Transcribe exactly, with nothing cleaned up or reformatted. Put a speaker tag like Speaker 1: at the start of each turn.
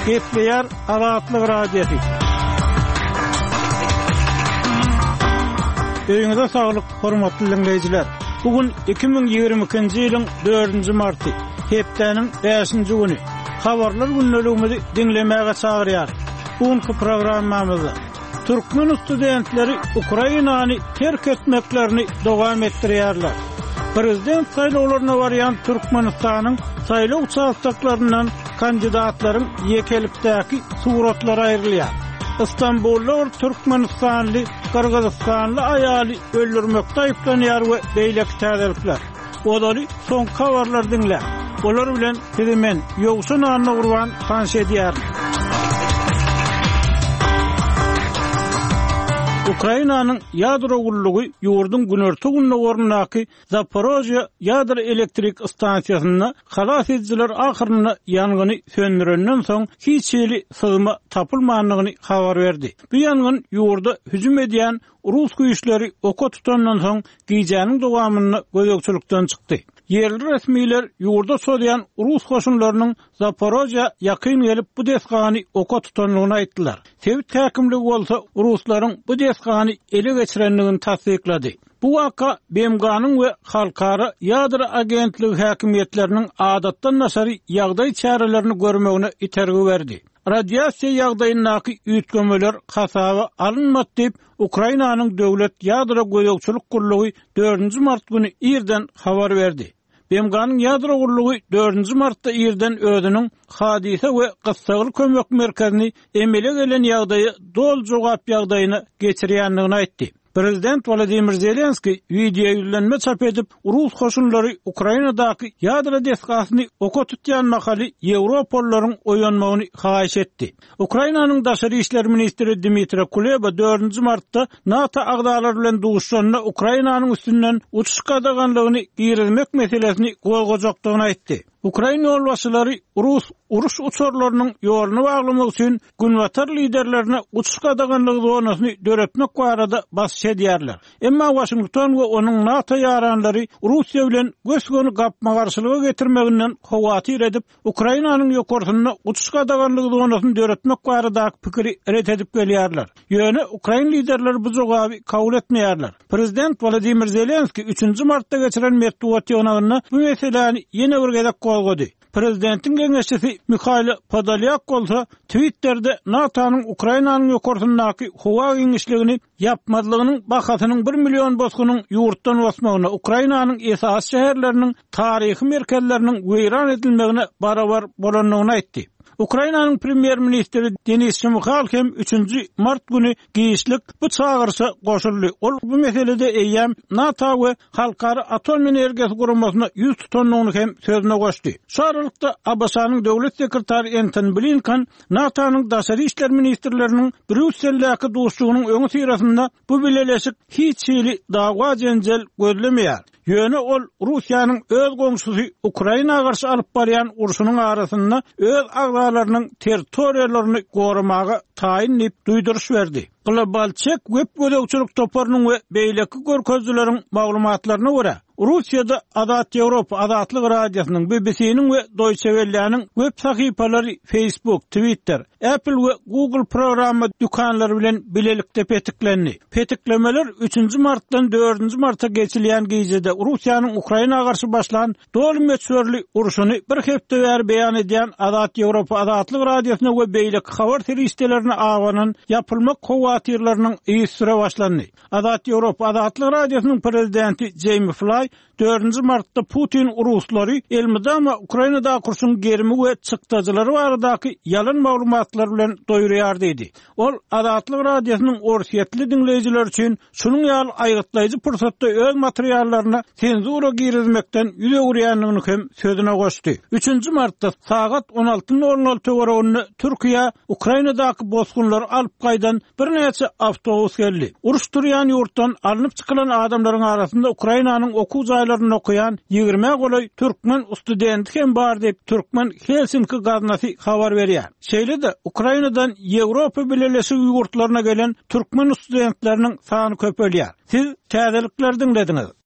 Speaker 1: Gepleýär Azatlyk Radiosu. Öýüňize saglyk, hormatly dinleýijiler. Bugün iki bin ýigirme ikinji ýylyň dördünji marty, hepdeniň beşinji güni. Habarlar günneligimizi dinlemäge çagyrýar. Bugünkü programmamyzda Türkmen studentleri Ukrainany terk etmeklerini dowam etdirýärler. Prezident saýlawlaryna barýan Türkmenistanyň saýlaw uçaklaryndan kandidatlaryň ýekelipdäki suratlary aýrylýar. İstanbullular Türkmenistanly, Kırgızstanly aýaly öldürmekde aýplanýar we beýleki täzelikler. Olary soň habarlar dinle. Olar bilen hemen ýogsun anna urwan tanş edýär. Ukrainanyň ýadro gullugy ýurdun günerti gününe ornaky Zaporojye ýadro elektrik stansiýasyna halas ediciler ahyrynda ýangany söndürenden soň hiç ýyly sygyma tapylmanlygyny habar berdi. Bu ýangyn ýurda hüjüm edýän Rus güýçleri oka tutandan soň giýjäniň dowamyny gözegçilikden çykdy. Yerli resmiler ýurda soýan Rus goşunlarynyň Zaporojye ýakyn gelip bu desgany oka tutanlygyny aýtdylar. Sewit häkimligi bolsa Ruslaryň bu desgany ele geçirenligini tasdiklady. Bu waka B M G'nyň we halkara ýadro agentligi häkimiýetleriniň adatdan nasary ýagdaý çärelerini görmegine itergi berdi. Radiasiýa ýagdaýyndaky üýtgemeler hasaba alınmady diýip Ukrainanyň döwlet ýadro gözegçilik gurulugy dördünji mart güni ýerden habar berdi. B M G'nyň ýadro gurulugy dördünji martda ýerden özüniň hadise we gyssagyl kömek merkezini emele gelen ýagdaýy dol jogap ýagdaýyna geçirýänligini aýtdy. Prezident Volodymyr Zelenskiy video ýüzlenme çap edip Rus goşunlary Ukrainadaky ýadro desgasyny oka tutýan mahaly Ýewropalaryň oýanmagyny haýyş etdi. Ukrainanyň daşary işler ministri Dmitry Kuleba dördünji martda NATO agdalary bilen duguşanyna Ukrainanyň üstünden uçuş gadaganlygyny girizmek meselesini goýgojakdygyny aýtdy. Ukraina ýolbaşçylary Rus uruş uçurlarynyň ýoluny baglamak üçin günwatar liderlerine uçuş gadaganlygy zonasyny döretmek barada baş edýärler. Emma Washington we onuň NATO ýaranlary Russiýa bilen gösgöni gapma garşylyga getirmeginden hawatyr edip Ukrainanyň ýokarsyna uçuş gadaganlygy zonasyny döretmek baradaky pikiri ret edip gelýärler. Ýöne Ukraina liderleri bu jogaby kabul etmeýärler. Prezident Volodymyr Zelenskiy üçünji martda geçiren metbuat ýygynyna bu meseleni ýene bir gezek goýdy. Prezidentin geňeşçisi Mikhail Podolyak bolsa Twitter'de NATO'nun Ukrainanyň ýokarsynaky howa giňişligini yapmadlygynyň bahatynyň bir million boskunyň ýurtdan wasmagyna Ukrainanyň esas şäherleriniň taryhy merkezleriniň weýran edilmegine barabar bolanlygyny aýtdy. Ukrainanyň premier ministri Denis Shmyhal hem üçünji mart güni giýişlik bu çağırşa goşuldy. Ol bu meselede eýem NATO we halkara atom energiýasy guramasyna ýüz tutanlygyny hem sözüne goşdy. Şu aralykda Abbasanyň döwlet sekretary Antony Blinken NATO'nun daşary işler ministrleriniň Brüsseldäki duşugynyň öňü syrasynda bu bileleşik hiç ýyly dawa jenjel gözlemeýär. Ýöne ol Russiýanyň öz goňşusy Ukraina garşy alyp barýan urşunyň arasynda öz agdalarynyň territoriýalaryny goramaga taýin edip duýduruş berdi. Global Çek web gözegçilik toparynyň we beýleki görkezleriň maglumatlaryna görä Russiýada Azat Ýewropa Azatlyk Radiosynyň B B C'niň we Deutsche Welle'niň web sahypalary Facebook, Twitter, Apple we Google programma dükanlary bilen bilelikde petiklendi. Petiklemeler üçünji martdan dördünji marta geçilýän giýjede Russiýanyň Ukraina garşy başlan dol meçhörli uruşuny bir hepde bäri beýan edýän Azat Ýewropa Azatlyk Radiosyna we beýleki habar teristlerine awanan yapylmak howatyrlarynyň ýysyra başlandy. Azat Ýewropa Azatlyk Radiosynyň prezidenti Jamie Fly dördünji martda Putin Ruslary elmydama Ukrainada kurşun gerimi we çykdyjylary baradaky ýalan maglumatlar bilen doýurýar dedi. Ol Azatlyk Radiosynyň orsiýetli dinleýijiler üçin şunuň ýaly aýgytlaýjy pursatda öz materiallaryna senzura girizmekden ýüze urýanlygyny hem sözüne goşdy. üçünji martda sagat on alty nol nol töwerewinde Türkiýe Ukrainadaky bosgunlary alyp gaýdan bir neçe awtobus geldi. Uruş durýan ýurtdan alınıp çykylan adamlaryň arasynda Ukrainanyň okuw jaýlaryny okuyan ýigirme golay türkmen student hem bar diýip Türkmen Helsinki gaznasy habar berýär. Şeýle-de Ukrainadan Ýewropa bileleşik ýurtlaryna gelen türkmen studentleriniň sany köpelýär. Siz täzelikler dinlediniz.